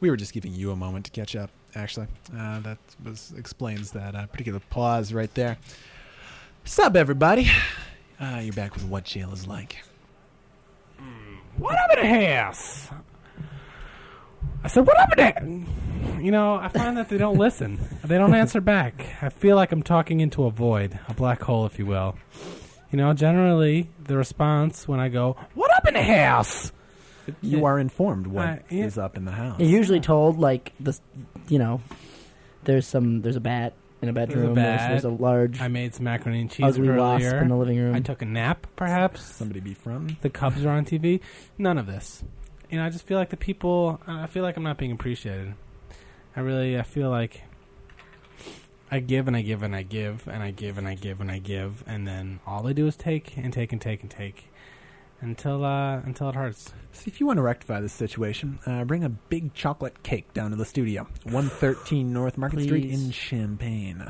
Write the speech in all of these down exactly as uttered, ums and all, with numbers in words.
We were just giving you a moment to catch up, actually. Uh, that was explains that uh, particular pause right there. Sup, everybody? Uh, you're back with What Jail is Like. What up in the house? I said, what up in the... You know, I find that they don't listen. They don't answer back. I feel like I'm talking into a void, a black hole, if you will. You know, generally, the response when I go, what up in the house? You Yeah. are informed what Uh, yeah. is up in the house. You're usually told, like, this, you know, there's some, there's a bat in a bedroom. There's a bat. There's, there's a large, I made some macaroni and cheese ugly wasp earlier. in the living room. I took a nap, perhaps. Somebody be from? The Cubs are on T V. None of this. You know, I just feel like the people, I feel like I'm not being appreciated. I really, I feel like I give and I give and I give and I give and I give and I give, and then all they do is take and take and take and take until uh, until it hurts. See, if you want to rectify this situation, uh, bring a big chocolate cake down to the studio. one thirteen North Market Street Please. in Champaign.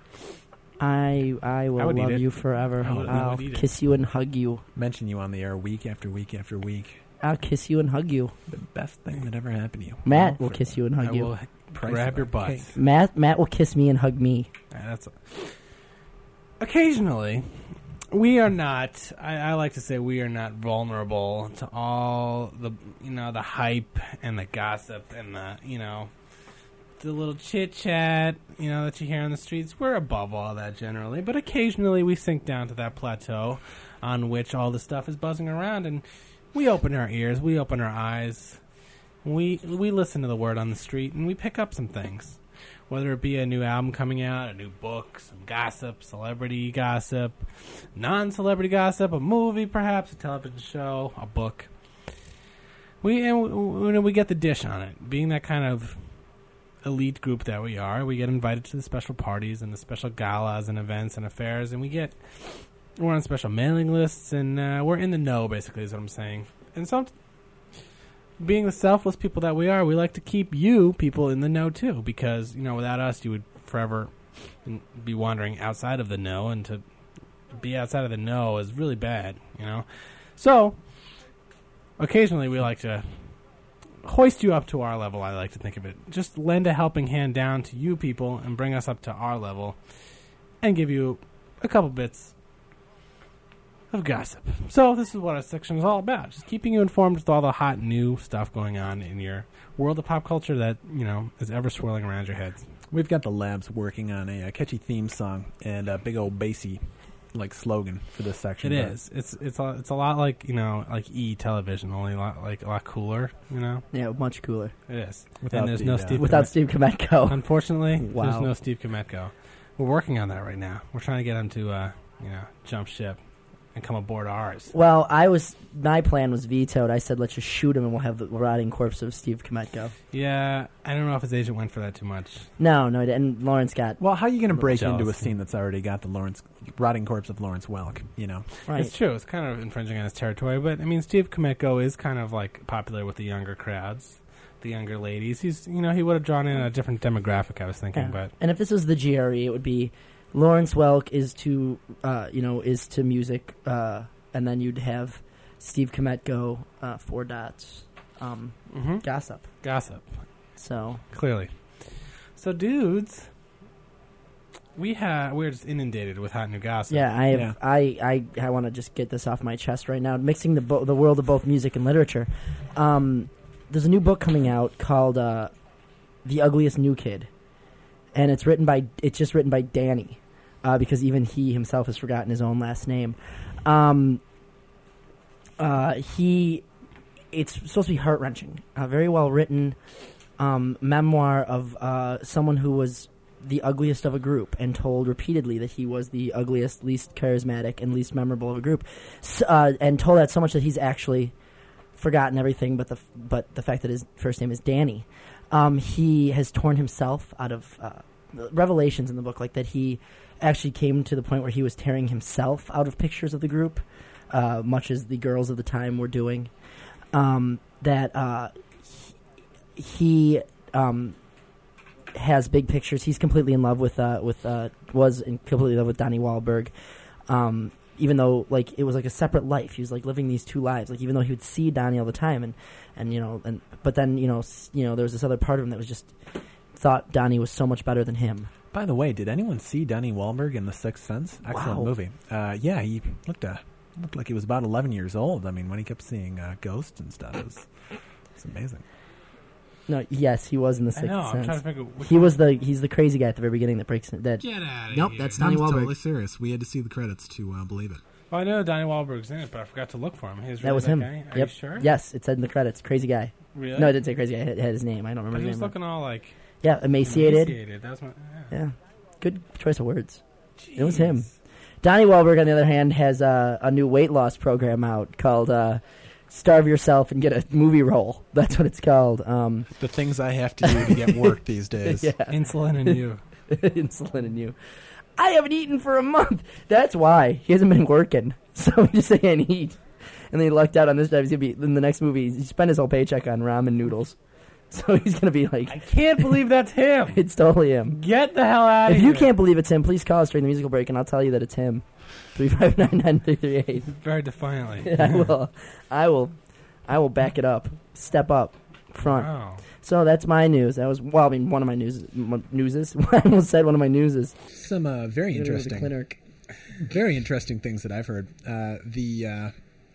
I I will I would eat love it. you forever. I would- I I'll would eat it. kiss you and hug you. Mention you on the air week after week after week. I'll kiss you and hug you. The best thing that ever happened to you. Matt All will for kiss you and hug I you. will price grab of your a butt. cake. Matt Matt will kiss me and hug me. Uh, that's occasionally we are not. I, I like to say we are not vulnerable to all the you know the hype and the gossip and the you know the little chit chat you know that you hear on the streets. We're above all that generally, but occasionally we sink down to that plateau on which all the stuff is buzzing around, and we open our ears, we open our eyes, we we listen to the word on the street, and we pick up some things. Whether it be a new album coming out, a new book, some gossip, celebrity gossip, non-celebrity gossip, a movie perhaps, a television show, a book. We and we, we get the dish on it. Being that kind of elite group that we are, we get invited to the special parties and the special galas and events and affairs, and we get we're on special mailing lists, and uh, we're in the know, basically, is what I'm saying. And so, being the selfless people that we are, we like to keep you people in the know too, because you know without us you would forever be wandering outside of the know, and to be outside of the know is really bad, you know. So occasionally we like to hoist you up to our level. I like to think of it, just lend a helping hand down to you people and bring us up to our level and give you a couple bits of gossip. So this is what our section is all about, just keeping you informed with all the hot new stuff going on in your world of pop culture that, you know, is ever swirling around your heads. We've got the labs working on a, a catchy theme song and a big old bassy like slogan for this section. It but is. It's it's a, it's a lot like, you know, like E television, only a lot like a lot cooler, you know. Yeah, much cooler. It is. Without and there's the, no uh, Steve Without Komet- Steve Kometko. Unfortunately, Wow. there's no Steve Kometko. We're working on that right now. We're trying to get him to uh, you know, jump ship and come aboard ours. Well, I was my plan was vetoed. I said let's just shoot him and we'll have the rotting corpse of Steve Kometko. Yeah, I don't know if his agent went for that too much. No, no, and Lawrence got Well, how are you going to Little break into a jealous. scene that's already got the Lawrence rotting corpse of Lawrence Welk? You know, right. It's true. It's kind of infringing on his territory, but I mean, Steve Kometko is kind of like popular with the younger crowds, the younger ladies. He's, you know, he would have drawn in a different demographic. I was thinking, Yeah. but And if this was the G R E, it would be Lawrence Welk is to uh, you know is to music, uh, and then you'd have Steve Kometko uh, four dots um, mm-hmm. gossip. gossip So clearly. So, dudes, we have we're just inundated with hot new gossip. yeah, I have, Yeah. I I, I want to just get this off my chest right now. Mixing the bo- the world of both music and literature. Um, there's a new book coming out called uh, "The Ugliest New Kid," and it's written by it's just written by Danny, uh, because even he himself has forgotten his own last name. Um, uh, he, it's supposed to be heart wrenching. A very well written um, memoir of uh, someone who was the ugliest of a group and told repeatedly that he was the ugliest, least charismatic, and least memorable of a group, S uh, and told that so much that he's actually forgotten everything, but the f but the fact that his first name is Danny. Um, he has torn himself out of uh, revelations in the book, like that he actually came to the point where he was tearing himself out of pictures of the group, uh, much as the girls of the time were doing. Um, that uh, he, he um, has big pictures. He's completely in love with uh, with uh, was in completely in love with Donnie Wahlberg. Um, even though like it was like a separate life. He was like living these two lives. Like even though he would see Donnie all the time, and and you know, and but then you know, s- you know, there was this other part of him that was just thought Donnie was so much better than him. By the way, did anyone see Donnie Wahlberg in The Sixth Sense? Excellent Wow. movie. Uh, yeah, he looked uh, looked like he was about eleven years old. I mean, when he kept seeing uh, ghosts and stuff, it was, it's amazing. No, yes, he was in the I Sixth know. I'm Sense. trying to figure. Which He was the he's the crazy guy at the very beginning that breaks that. Get out of Nope, here. that's Donnie Wahlberg. serious. We had to see the credits to uh, believe it. Oh, I know Donnie Wahlberg's in it, but I forgot to look for him. He was That really was that him. Guy? Are Yep. you sure? Yes, it said in the credits. Crazy guy. Really? No, it didn't say crazy guy. It had his name. I don't remember But he his was name. looking all like Yeah, emaciated. emaciated. That was my. Yeah. Yeah, good choice of words. It was him. Donnie Wahlberg, on the other hand, has uh, a new weight loss program out called uh, "Starve Yourself and Get a Movie Role." That's what it's called. Um, The things I have to do to get work these days. yeah, Insulin and you. insulin in you. I haven't eaten for a month. That's why he hasn't been working. So he just saying eat, and then he lucked out on this job. He's gonna be in the next movie. He spent his whole paycheck on ramen noodles, so he's gonna be like, I can't believe that's him. it's totally him. Get the hell out of If here. you can't believe it's him, please call us during the musical break, and I'll tell you that it's him. Three five nine nine three three eight. Very defiantly. I will, I will, I will back it up. Step up, front. Wow. So that's my news. That was well, I mean, one of my news m- newses. I almost said one of my newses. Some uh, very Literally the interesting, clinic. very interesting things that I've heard. Uh, the uh,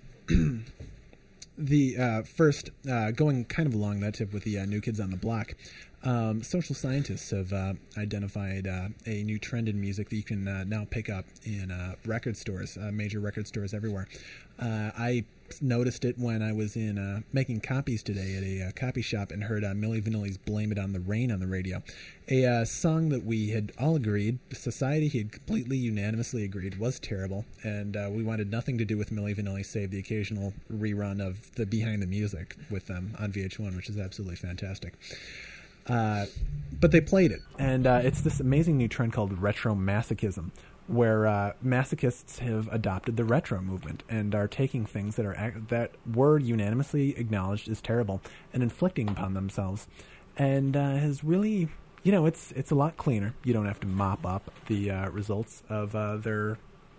the uh, first uh, going kind of along that tip with the uh, New Kids on the Block. Um, social scientists have uh, identified uh, a new trend in music that you can uh, now pick up in uh, record stores, uh, major record stores everywhere. Uh, I noticed it when I was in uh, making copies today at a uh, copy shop and heard uh, Milli Vanilli's "Blame It on the Rain" on the radio. A uh, song that we had all agreed, society had completely unanimously agreed was terrible, and uh, we wanted nothing to do with Milli Vanilli save the occasional rerun of the Behind the Music with them on V H one, which is absolutely fantastic. Uh, but they played it, and uh, it's this amazing new trend called retro masochism, where uh, masochists have adopted the retro movement and are taking things that are ac- that were unanimously acknowledged as terrible and inflicting upon themselves, and uh, has really, you know, it's it's a lot cleaner. You don't have to mop up the uh, results of uh, their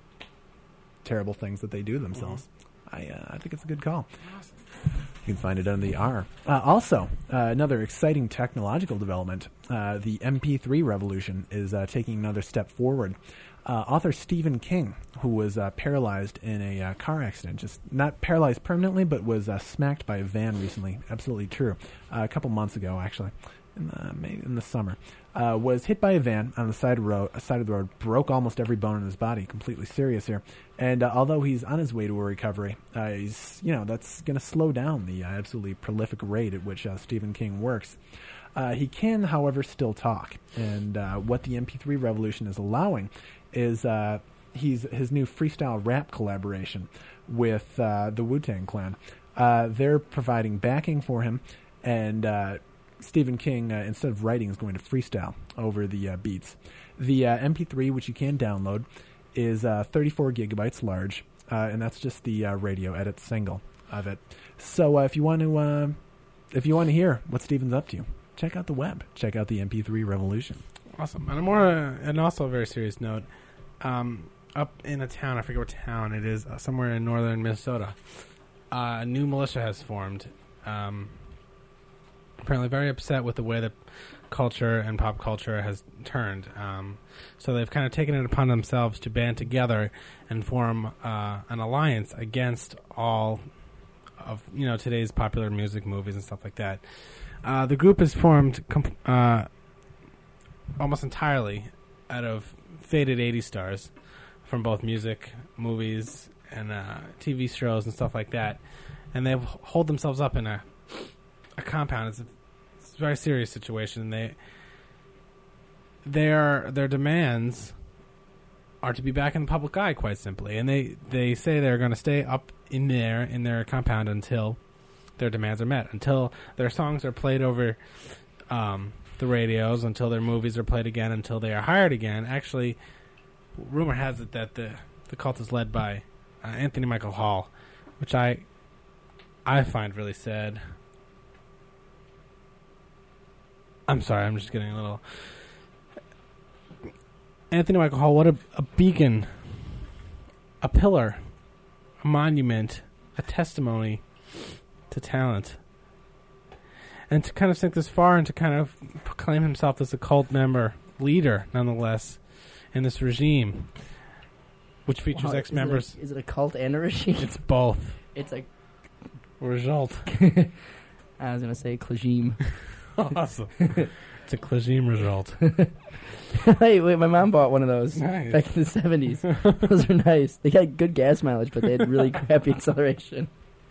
terrible things that they do themselves. Mm-hmm. I uh, I think it's a good call. You can find it on the R. Uh, also, uh, another exciting technological development, uh, the M P three revolution is uh, taking another step forward. Uh, author Stephen King, who was uh, paralyzed in a uh, car accident, just not paralyzed permanently, but was uh, smacked by a van recently, absolutely true, uh, a couple months ago, actually, in the, maybe in the summer, uh, was hit by a van on the side of, road, side of the road, broke almost every bone in his body, completely serious here. And uh, although he's on his way to a recovery, uh, he's, you know, that's going to slow down the uh, absolutely prolific rate at which uh, Stephen King works. Uh, he can, however, still talk. And uh, what the M P three revolution is allowing is uh, he's his new freestyle rap collaboration with uh, the Wu-Tang Clan. Uh, they're providing backing for him, and uh, Stephen King, uh, instead of writing, is going to freestyle over the uh, beats. The uh, M P three, which you can download, is uh, thirty-four gigabytes large, uh, and that's just the uh, radio edit single of it. So uh, if you want to, uh, if you want to hear what Stephen's up to, check out the web. Check out the M P three revolution. Awesome. And a more, uh, and also a very serious note, um, up in a town, I forget what town it is, uh, somewhere in northern Minnesota, uh, a new militia has formed. Um, apparently very upset with the way that culture and pop culture has turned. Um, so they've kind of taken it upon themselves to band together and form uh, an alliance against all of, you know, today's popular music, movies, and stuff like that. Uh, the group is formed comp- uh, almost entirely out of faded eighties stars from both music, movies, and uh, T V shows and stuff like that. And they hold themselves up in a a compound. It's a, it's a very serious situation. They their their demands are to be back in the public eye, quite simply. And they, they say they're going to stay up in there in their compound until their demands are met, until their songs are played over um, the radios, until their movies are played again, until they are hired again. Actually, rumor has it that the the cult is led by uh, Anthony Michael Hall, which I I find really sad. I'm sorry, I'm just getting a little... Anthony Michael Hall, what a, a beacon a pillar, a monument, a testimony to talent. And to kind of sink this far and to kind of proclaim himself as a cult member, leader, nonetheless, in this regime, which features Wow, ex-members. Is it, a, is it a cult and a regime? It's both. It's a Result. I was gonna say Klajim. Awesome. It's a Klajim result. Hey, wait, my mom bought one of those Nice. back in the seventies. Those are nice. They got good gas mileage, but they had really crappy acceleration.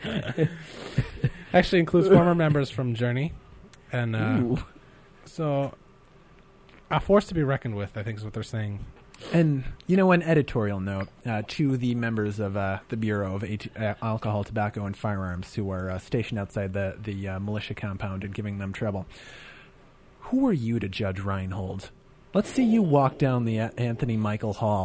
Actually includes former members from Journey. And uh, Ooh. so a force to be reckoned with, I think is what they're saying. And, you know, an editorial note uh, to the members of uh, the Bureau of At- uh, Alcohol, Tobacco, and Firearms who are uh, stationed outside the, the uh, militia compound and giving them trouble. Who are you to judge Reinhold? Let's see you walk down the uh, Anthony Michael Hall.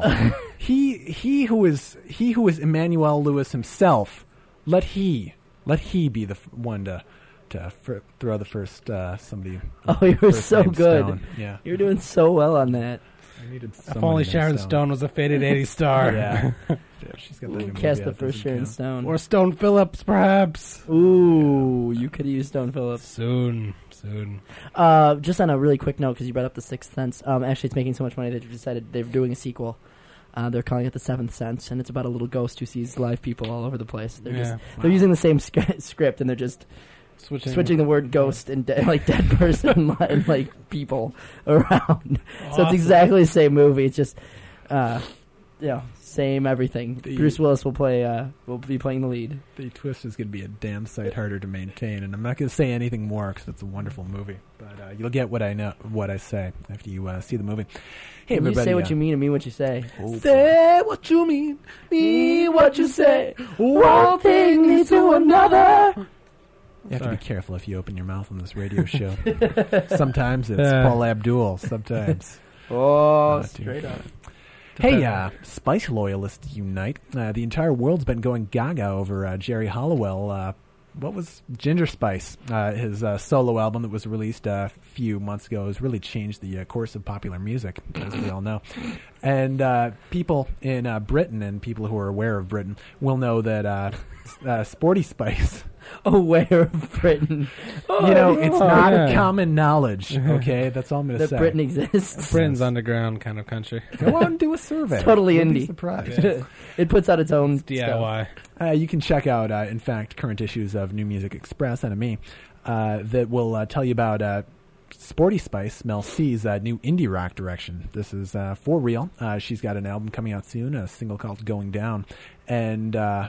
he he who is he who is Emmanuel Lewis himself. Let he let he be the f- one to to fr- throw the first uh, somebody. Oh, you were first so name good. stone. Yeah, You're doing so well on that. I needed. If somebody only named Sharon Stone was a faded eighties star. Yeah. Yeah, she's got that new Cast movie the out, first doesn't Sharon count. Stone. Or Stone Phillips, perhaps. Ooh, you could have used Stone Phillips. Soon. Soon. Uh, just on a really quick note, because you brought up The Sixth Sense. Um, actually, it's making so much money that they've decided they're doing a sequel. Uh, they're calling it The Seventh Sense, and it's about a little ghost who sees live people all over the place. They're Yeah. just Wow. they're using the same sc- script, and they're just Switching. switching the word ghost and de- like dead person and like people around. So it's Awesome. exactly the same movie. It's just, uh, you know, same everything. The- Bruce Willis will play. Uh, will be playing the lead. The twist is going to be a damn sight harder to maintain, and I'm not going to say anything more because it's a wonderful movie. But uh, you'll get what I know, what I say after you uh, see the movie. Hey, When you everybody! say what uh, you mean and mean what you say. oh, Say what you mean, mean what you say. One thing leads to another. You have Sorry. to be careful if you open your mouth on this radio show. Sometimes it's Uh. Paul Abdul. Sometimes. Oh, Uh, straight dude. up. Hey, uh, Spice loyalists unite! Uh, the entire world's been going gaga over uh, Jerry Halliwell. Uh, what was Ginger Spice? Uh, his uh, solo album that was released uh, a few months ago has really changed the uh, course of popular music, as we all know. And uh, people in uh, Britain and people who are aware of Britain will know that uh, uh, Sporty Spice. Aware of Britain. You know, it's Oh, not yeah. common knowledge. Okay, that's all I'm going to That say. Britain exists. Britain's underground kind of country. Go out and do a survey. Totally You'll be indie. surprised. Yeah. It puts out its own D I Y. Uh, you can check out, uh, in fact, current issues of New Music Express and of me uh, that will uh, tell you about uh, Sporty Spice, Mel C's uh, new indie rock direction. This is uh, for real. Uh, she's got an album coming out soon, a single called Going Down. And uh,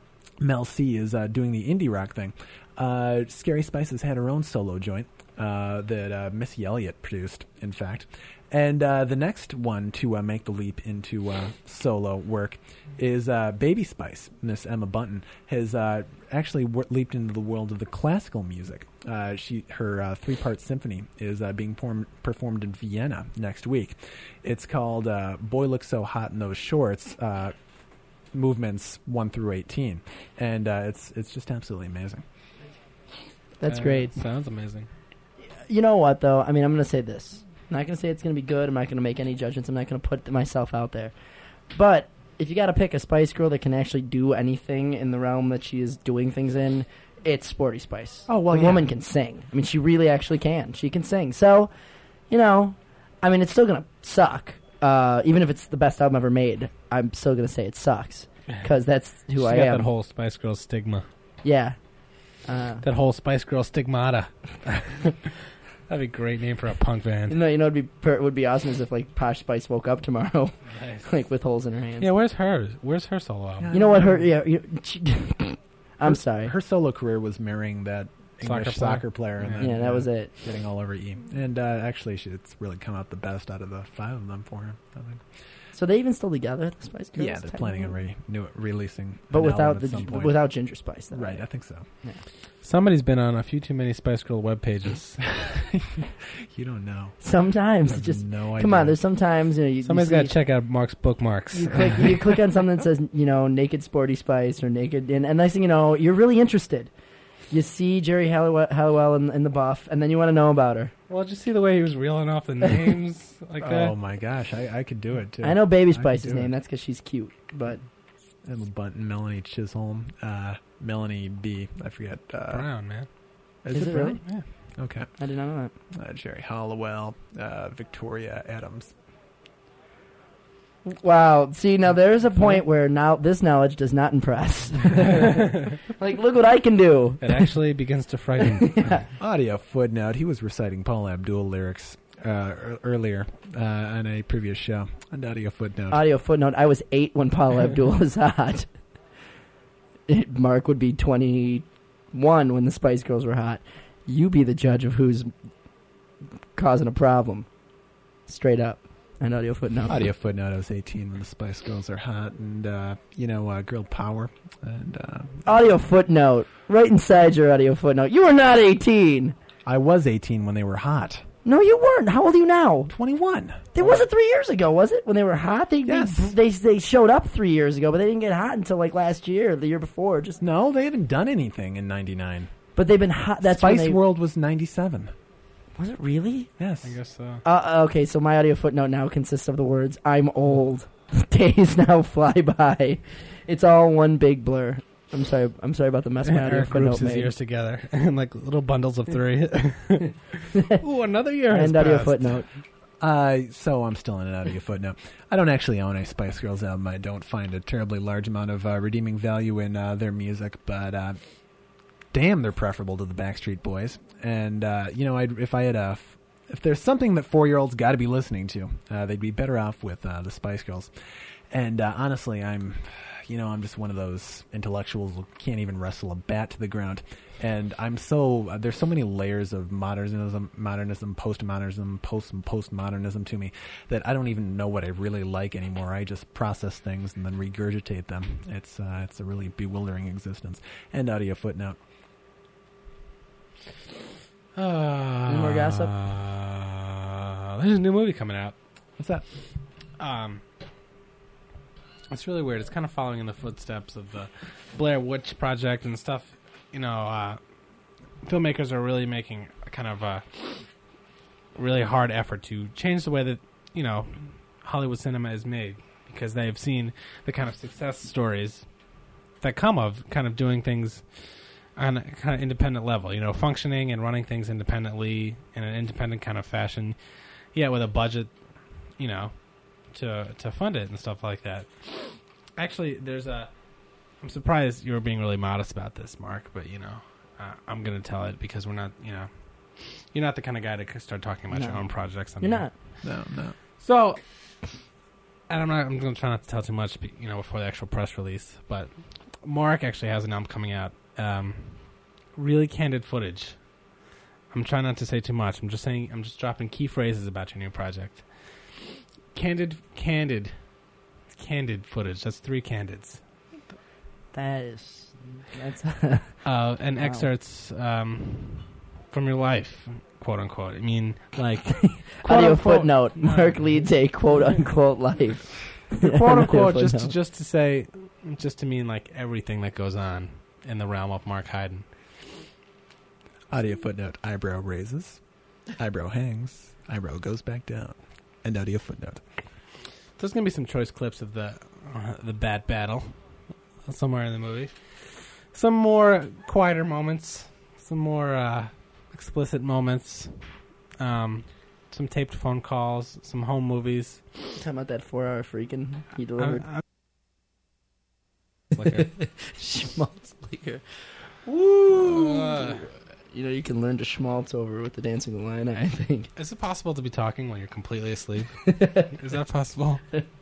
Mel C is uh, doing the indie rock thing. Uh, Scary Spice has had her own solo joint uh, that uh, Missy Elliott produced, in fact. And uh, the next one to uh, make the leap into uh, solo work is uh, Baby Spice. Miss Emma Bunton has uh, actually w- leaped into the world of the classical music. Uh, she her uh, three-part symphony is uh, being porm- performed in Vienna next week. It's called uh, Boy Looks So Hot in Those Shorts, uh, movements one through eighteen. And uh, it's it's just absolutely amazing. That's Uh, great. Sounds amazing. You know what, though? I mean, I'm going to say this. I'm not going to say it's going to be good. I'm not going to make any judgments. I'm not going to put myself out there. But if you got to pick a Spice Girl that can actually do anything in the realm that she is doing things in, it's Sporty Spice. Oh, well, the yeah. woman can sing. I mean, she really actually can. She can sing. So, you know, I mean, it's still going to suck. Uh, even if it's the best album ever made, I'm still going to say it sucks. Because that's who She's I got am. that whole Spice Girl stigma. Yeah. Uh, That whole Spice Girl stigmata. That'd be a great name for a punk you band. know, you know, it'd be per- would be awesome is if like Posh Spice woke up tomorrow, Nice. like with holes in her hands. Yeah, where's hers? Where's her solo album? You know what? Her, yeah. You, she, I'm Her- sorry. Her solo career was marrying that English Soccer player. soccer player. and Yeah. then, yeah, that uh, was it. Getting all over E. And uh, actually, she, it's really come out the best out of the five of them for her. I think. So they even still together, the Spice Girls? Yeah, they're planning on re- new, releasing but an without album the at some gi- point. without Ginger Spice. Though, Right, I think so. Somebody's been on a few too many Spice Girl web pages. You don't know. Sometimes I it have just no idea. come on. There's sometimes you know you, Somebody's you got see, to check out Mark's bookmarks. you click you click on something that says you know naked Sporty Spice or naked and, and next thing you know you're really interested. You see Jerry Halliwell, Halliwell in, in the buff, and then you want to know about her. Well, did you see the way he was reeling off the names like that? Oh my gosh, I, I could do it too. I know Baby I could Spice's do name. it. That's because she's cute. But Emma Bunton, Melanie Chisholm, uh, Melanie B. I forget. Uh, Brown, man. Is, Is it it Brown? really? Yeah. Okay. I did not know Uh, Jerry Hollowell, uh, Victoria Adams. that. Wow. See, now there's a point where now this knowledge does not impress. Like, look what I can do. It actually begins to frighten. Yeah. Audio footnote. He was reciting Paula Abdul lyrics uh, er- earlier uh, on a previous show. And audio footnote. Audio footnote. I was eight when Paula Abdul was hot. It- Mark would be twenty-one when the Spice Girls were hot. You be the judge of who's causing a problem. Straight up. And audio footnote. Audio footnote. I was eighteen when the Spice Girls are hot. And, uh, you know, uh, girl power. And uh, Audio footnote. Right inside your audio footnote. You were not eighteen. I was eighteen when they were hot. No, you weren't. How old are you now? twenty-one. It wasn't three years ago, was it? When they were hot, they, Yes. they they they showed up three years ago, but they didn't get hot until like last year, or the year before. Just No, they haven't done anything in ninety-nine. but they've been hot. That's when Spice they, World was ninety-seven. Was it really? Yes. I guess so. Uh, okay, so my audio footnote now consists of the words "I'm old." Days now fly by. It's all one big blur. I'm sorry. I'm sorry about the mess my audio Eric footnote groups his made. ears together in like little bundles of three. Ooh, another year has And audio passed. footnote. Uh, so I'm still in an audio footnote. I don't actually own a Spice Girls album. I don't find a terribly large amount of uh, redeeming value in uh, their music, but uh, damn, they're preferable to the Backstreet Boys. And uh, you know, I'd, if I had a, if there's something that four-year-olds got to be listening to, uh, they'd be better off with uh, the Spice Girls. And uh, honestly, I'm, you know, I'm just one of those intellectuals who can't even wrestle a bat to the ground. And I'm so uh, there's so many layers of modernism, modernism, postmodernism, post postmodernism to me that I don't even know what I really like anymore. I just process things and then regurgitate them. It's uh, it's a really bewildering existence. And audio footnote. Uh, Any more gossip? Uh, there's a new movie coming out. What's that? Um, it's really weird. It's kind of following in the footsteps of the Blair Witch Project and stuff. You know, uh, filmmakers are really making a kind of a really hard effort to change the way that, you know, Hollywood cinema is made, because they've seen the kind of success stories that come of kind of doing things on a kind of independent level, you know, functioning and running things independently in an independent kind of fashion, yeah, with a budget, you know, to to fund it and stuff like that. Actually, there's a... I'm surprised you were being really modest about this, Mark, but, you know, uh, I'm going to tell it because we're not, you know, you're not the kind of guy to start talking about No. your own projects. On You're here. not. No, no. So, and I'm not, I'm going to try not to tell too much, be- you know, before the actual press release, but Mark actually has an album coming out. Um, really candid footage. I'm trying not to say too much. I'm just saying, I'm just dropping key phrases about your new project. Candid, candid, candid footage. That's three candids. That is. That's. Uh, and Wow. excerpts um, from your life, quote unquote. I mean, like, quote Audio unquote, footnote. Mark leads a quote unquote life. quote unquote, just to, Footnote. just to say, just to mean like everything that goes on in the realm of Mark Hyden. Audio footnote. Eyebrow raises. Eyebrow hangs. Eyebrow goes back down. And audio footnote. There's gonna be some choice clips of the uh, the Bat Battle somewhere in the movie. Some more quieter moments. Some more uh, explicit moments. Um, some taped phone calls. Some home movies. Talking about that four-hour freaking he I'm- delivered. I'm- like a- Schmaltz liquor. Woo! Uh, You know, you can learn to schmaltz over with the Dancing Illini, I think. is it possible to be talking when you're completely asleep? Is that possible?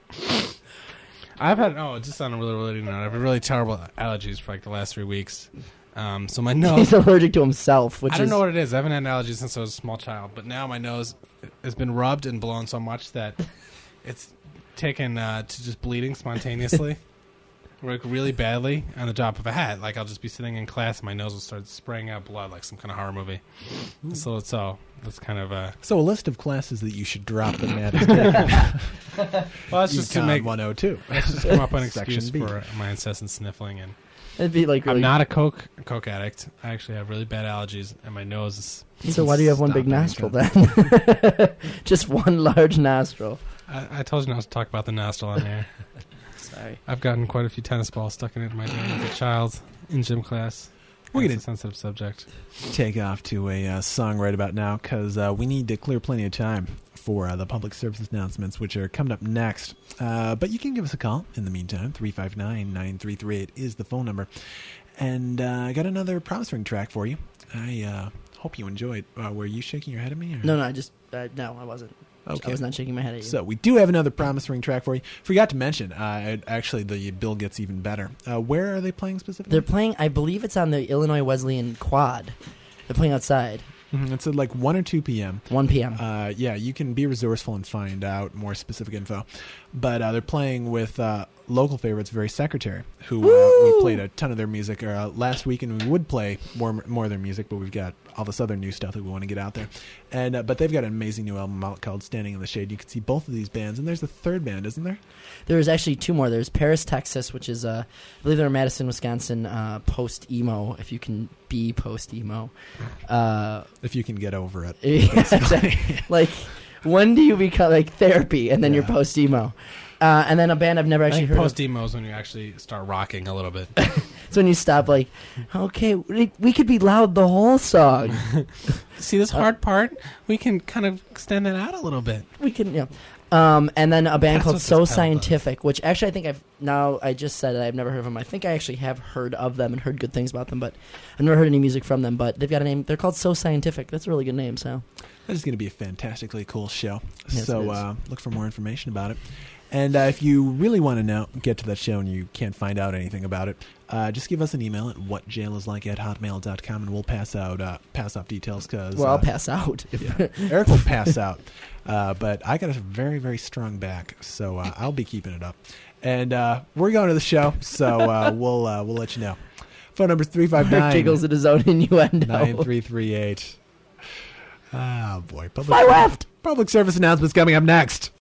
I've had, oh, just on a really related note, I've had really terrible allergies for like the last three weeks. Um, so my nose, He's allergic to himself, which I don't is... know what it is. I haven't had allergies since I was a small child, but now my nose has been rubbed and blown so much that it's taken uh, to just bleeding spontaneously. Like really badly on the drop of a hat. Like I'll just be sitting in class and my nose will start spraying out blood like some kind of horror movie. So it's all that's kind of uh So a list of classes that you should drop that Matt is taking. well that's just to Econ make one oh two. that's just come up with an Section excuse B. for my incessant sniffling. And It'd be like really... I'm not a coke a coke addict. I actually have really bad allergies and my nose is So why do you have one Stop big being nostril good. then? Just one large nostril. I, I told you not to talk about the nostril on there. Sorry. I've gotten quite a few tennis balls stuck in it in my day as a child in gym class. We're It's gonna a sensitive subject. take off to a uh, song right about now because uh, we need to clear plenty of time for uh, the public service announcements, which are coming up next. Uh, but you can give us a call in the meantime. three five nine, nine three three eight is the phone number. And uh, I got another promise ring track for you. I uh, hope you enjoyed. Uh, were you shaking your head at me? Or? No, no, I just uh, no, I wasn't. Okay. I was not shaking my head at you. So we do have another promise ring track for you. Forgot to mention, uh, actually, the bill gets even better. Uh, where are they playing specifically? They're playing. I believe it's on the Illinois Wesleyan Quad. They're playing outside. Mm-hmm. It's at like one or two p.m. one p.m. Uh, yeah, you can be resourceful and find out more specific info. But uh, they're playing with uh, local favorites, Very Secretary, who uh, we played a ton of their music uh, last week, and we would play more more of their music, but we've got all this other new stuff that we want to get out there. And uh, but they've got an amazing new album out called Standing in the Shade. You can see both of these bands, and there's a third band, isn't there? There's actually two more. There's Paris, Texas, which is, uh, I believe they're in Madison, Wisconsin, uh, post-emo, if you can be post-emo. Uh, If you can get over it. yeah, exactly. Like, when do you become, like, therapy, and then Yeah. you're post-emo? Uh, and then a band I've never actually heard Post emo is when you actually start rocking a little bit. of. It's when you stop, like, okay, we, we could be loud the whole song. See this hard part? We can kind of extend it out a little bit. We can, yeah. Um, and then a band That's called what this So pedal Scientific, which actually I think I've now I just said it, I've never heard of them. I think I actually have heard of them and heard good things about them, but I've never heard any music from them. But they've got a name. They're called So Scientific. That's a really good name. So That is going to be a fantastically cool show. Yes, so it is. uh, look for more information about it. And uh, if you really want to know, get to that show and you can't find out anything about it, uh, just give us an email at whatjailisLike at hotmail dot com, and we'll pass out uh, pass off details. Cause, well, uh, I'll pass out. Yeah. Eric will pass out, uh, but I got a very, very strong back, so uh, I'll be keeping it up. And uh, we're going to the show, so uh, we'll uh, we'll let you know. Phone number is three five Mark nine, giggles at his own innuendo. nine three three eight. Oh, boy. Public, My left. Public service announcements coming up next.